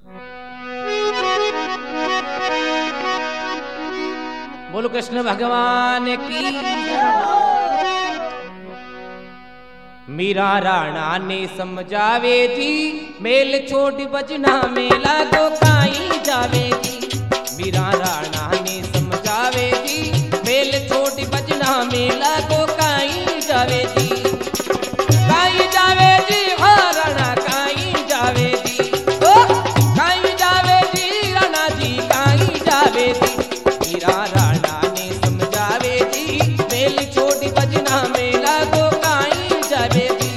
बोलो कृष्ण भगवान की। मीरा राणा ने समझावे जी, मेल छोड़ बजना मेला को काई जावे जी। मीरा राणा ने समझावे जी, मेल छोड़ बजना मेला को काई जावे जी। काई जावे जी हो राणा काई जावे जी, ओ काई जावे जी राणा जी काई जावे जी। मीरा राणा ने समझावे जी, मेल छोड़ बजना मेला को काई जावे जी।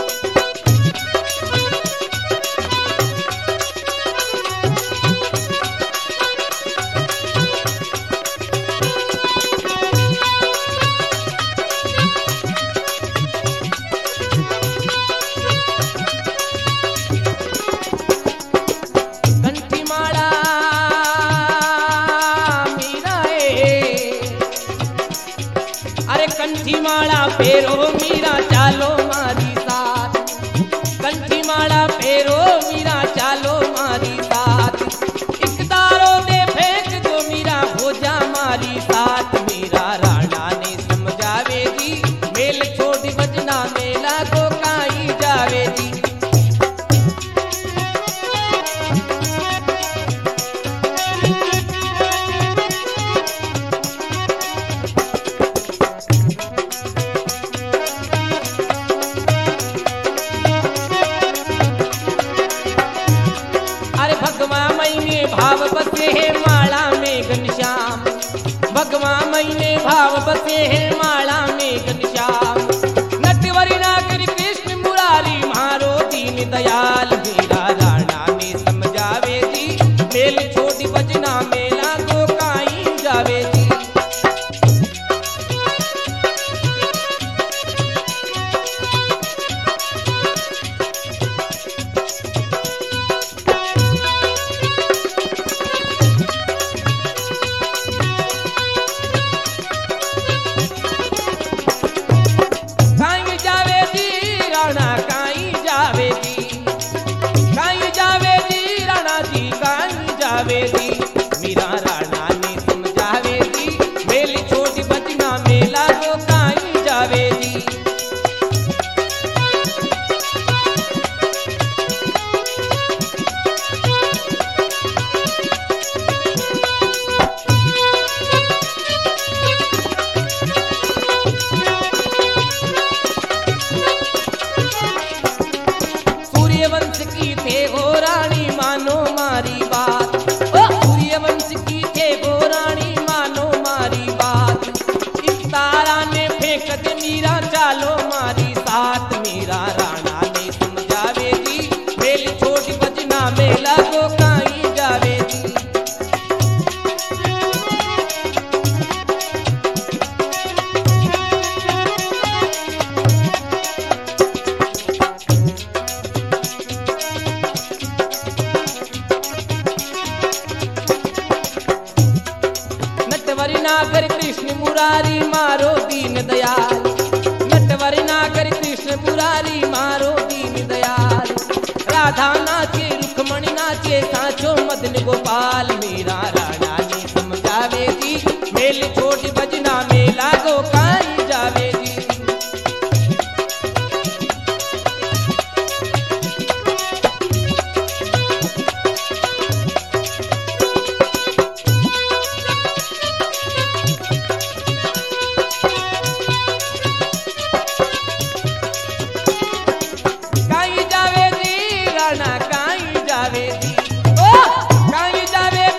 कंठी माला फेरो मीरा चालो मारी साथ, कंठी माला फेरो मीरा चालो मारी साथ। एक तारो दे फेंक दो मीरा हो जा मारी साथ। मीरा राणा ने समझावे जी, मेल छोड़ बजना मेला को काई जावे जी। भाव बसे है माला में घनश्याम, भगवान महीने भाव बसे है माला में घनश्याम। नटवरी नागर कृष्ण मुरारी मारो दीन दयाल। मीरा राणा ने समझावे जी, मेल छोड़ बजना मेला को काई जावे जी। मीरा राणा ने समझावे जी, मेल छोड़ बजना मेला को काई जावे जी। सूर्यवंश की थे हो रानी मानो मारी बात, वंश की थे वो रानी मानो मारी बात। इस तारा ने फेंक दे मीरा चालो मारी साथ। मीरा राणा ने समझावे जी, मेल छोड़ बजना मेला को काई जावे जी। नटवरी नागर कृष्ण मुरारी मारो दीन दयाल, नटवरी नागर कृष्ण मुरारी मारो दीन दयाल। राधा नाचे रुक्मणी नाचे सांचो मदन गोपाल। मीरा राणा ने समझावे जी, मेल छोड़ बजना मेला को काई जावे जी। काई जावे जी राणा काई जावे जी, ओ काई जावे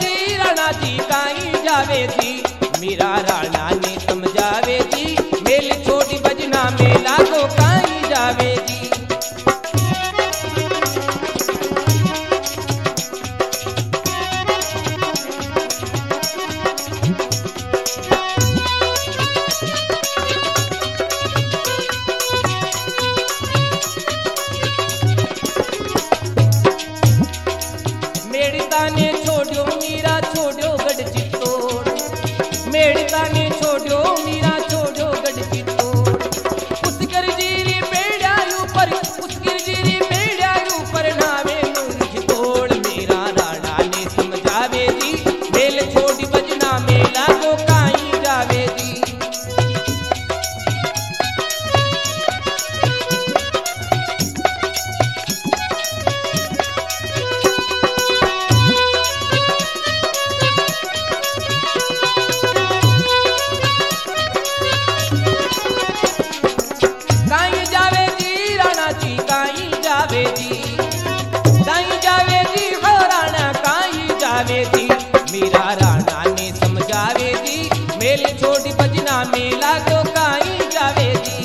जावे जी। मीरा राणा ने समझावे जी, मेल छोड़ भजना मेला तो काई जावे जी।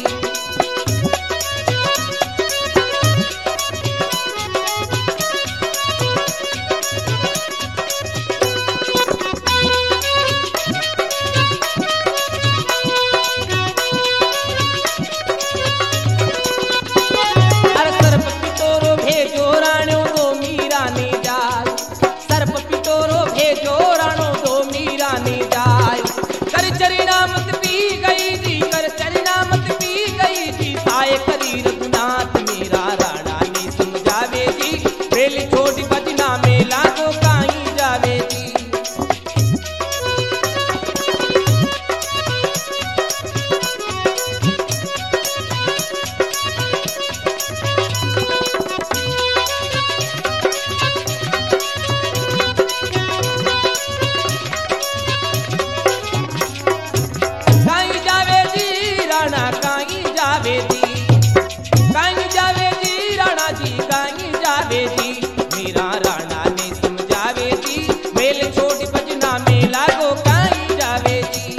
मीरा राणा ने समझावे जी, मेल छोड़ भजना मेला को काई जावे जी।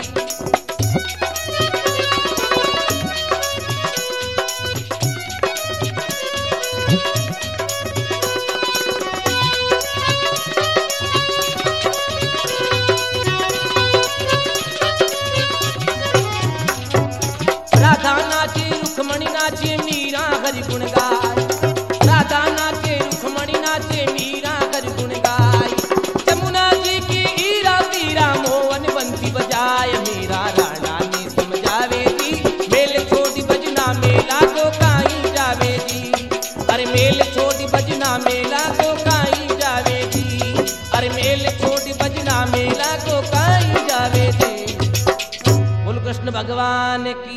राधा नाचे रुक्मणी नाचे मीरा हरि गुण गाय। राधा नाचे रुक्मणी नाचे मीरा हरि गुण गाय। जमुना जी की हीरा तीरा मोहन बंसी बजाय। मीरा राणा ने समझावे जी, मेल छोड़ भजना मेला को काई जावे जी। अरे मेल छोड़ भजना मेला को काई जावे जी। अरे मेल छोड़ भजना मेला को काई जावे जी। बोल कृष्ण भगवान की।